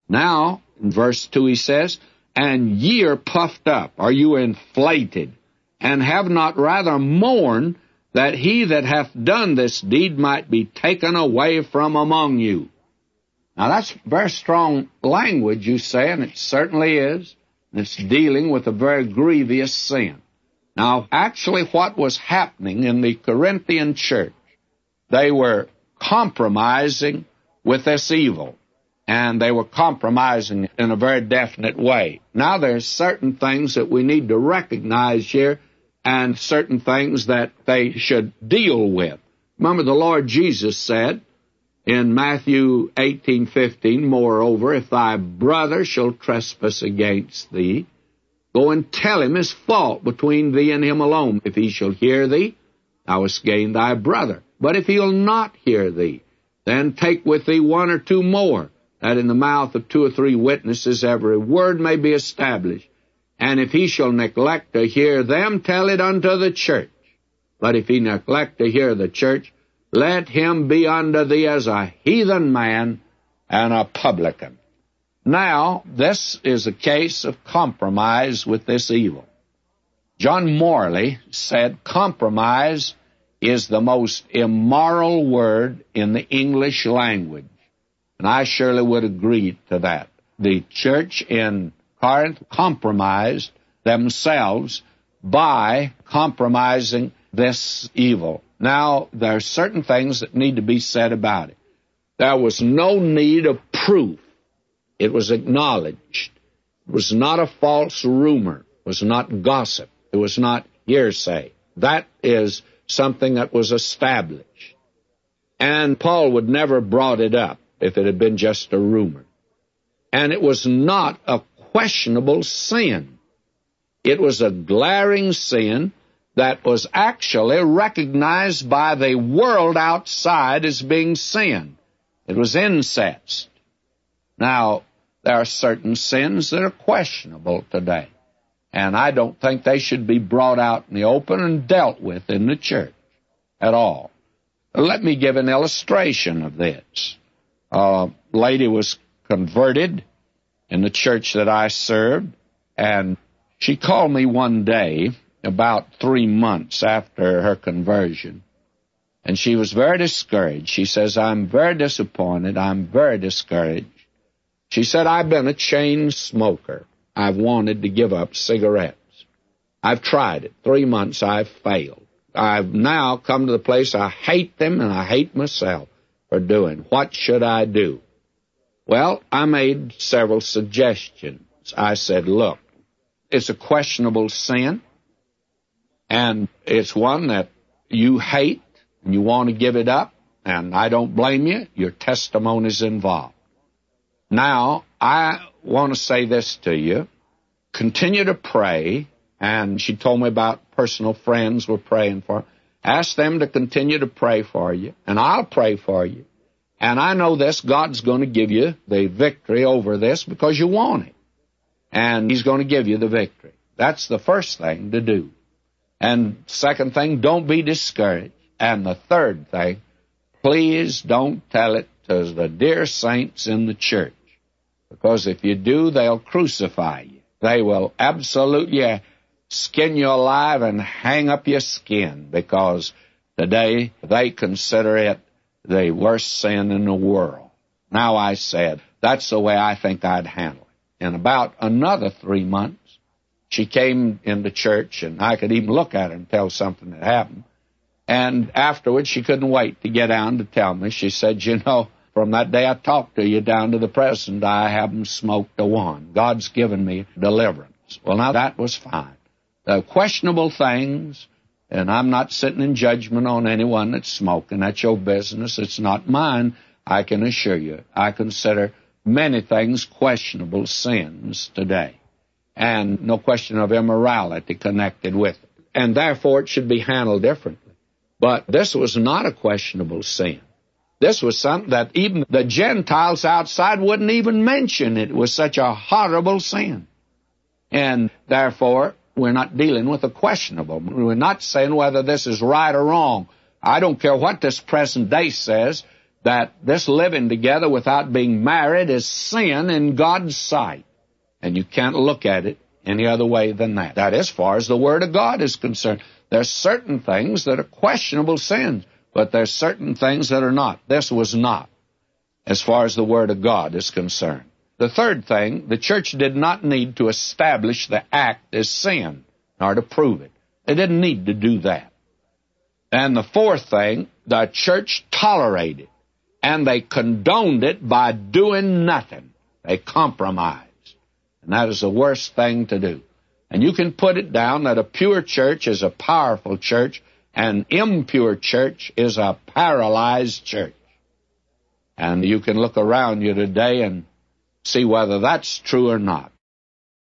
Now, in verse 2 he says, "And ye are puffed up," are you inflated, "and have not rather mourned that he that hath done this deed might be taken away from among you." Now that's very strong language, you say, and it certainly is. It's dealing with a very grievous sin. Now, actually what was happening in the Corinthian church, they were compromising with this evil, and they were compromising in a very definite way. Now there's certain things that we need to recognize here, and certain things that they should deal with. Remember, the Lord Jesus said in Matthew 18:15, "Moreover, if thy brother shall trespass against thee, go and tell him his fault between thee and him alone. If he shall hear thee, thou hast gained thy brother. But if he'll not hear thee, then take with thee one or two more, that in the mouth of 2 or 3 witnesses every word may be established. And if he shall neglect to hear them, tell it unto the church. But if he neglect to hear the church, let him be unto thee as a heathen man and a publican." Now, this is a case of compromise with this evil. John Morley said compromise is the most immoral word in the English language, and I surely would agree to that. The church in Corinth compromised themselves by compromising this evil. Now, there are certain things that need to be said about it. There was no need of proof. It was acknowledged. It was not a false rumor. It was not gossip. It was not hearsay. That is something that was established. And Paul would never have brought it up if it had been just a rumor. And it was not a questionable sin. It was a glaring sin that was actually recognized by the world outside as being sin. It was incest. Now, there are certain sins that are questionable today, and I don't think they should be brought out in the open and dealt with in the church at all. Let me give an illustration of this. A lady was converted in the church that I served, and she called me one day about 3 months after her conversion, and she was very discouraged. She says, "I'm very disappointed. I'm very discouraged." She said, "I've been a chain smoker. I've wanted to give up cigarettes. I've tried it. 3 months I've failed. I've now come to the place I hate them and I hate myself for doing. What should I do?" Well, I made several suggestions. I said, "Look, it's a questionable sin, and it's one that you hate and you want to give it up, and I don't blame you. Your testimony's involved. Now, I want to say this to you. Continue to pray," and she told me about personal friends were praying for her. "Ask them to continue to pray for you, and I'll pray for you. And I know this, God's going to give you the victory over this because you want it. And He's going to give you the victory." That's the first thing to do. And second thing, don't be discouraged. And the third thing, please don't tell it to the dear saints in the church, because if you do, they'll crucify you. They will absolutely skin you alive and hang up your skin, because today they consider it the worst sin in the world. Now, I said, that's the way I think I'd handle it. In about another 3 months, she came into church, and I could even look at her and tell something had happened. And afterwards, she couldn't wait to get down to tell me. She said, "You know, from that day I talked to you down to the present, I haven't smoked a one. God's given me deliverance." Well, now, that was fine. The questionable things, and I'm not sitting in judgment on anyone that's smoking. That's your business. It's not mine, I can assure you. I consider many things questionable sins today, and no question of immorality connected with it. And therefore, it should be handled differently. But this was not a questionable sin. This was something that even the Gentiles outside wouldn't even mention. It was such a horrible sin. And therefore, we're not dealing with a questionable. We're not saying whether this is right or wrong. I don't care what this present day says. that this living together without being married is sin in God's sight. And you can't look at it any other way than that. That, as far as the Word of God is concerned, there's certain things that are questionable sins, but there's certain things that are not. This was not, as far as the Word of God is concerned. The third thing, the church did not need to establish the act as sin, nor to prove it. They didn't need to do that. And the fourth thing, the church tolerated, and they condoned it by doing nothing. They compromised. And that is the worst thing to do. And you can put it down that a pure church is a powerful church, and impure church is a paralyzed church. And you can look around you today and see whether that's true or not.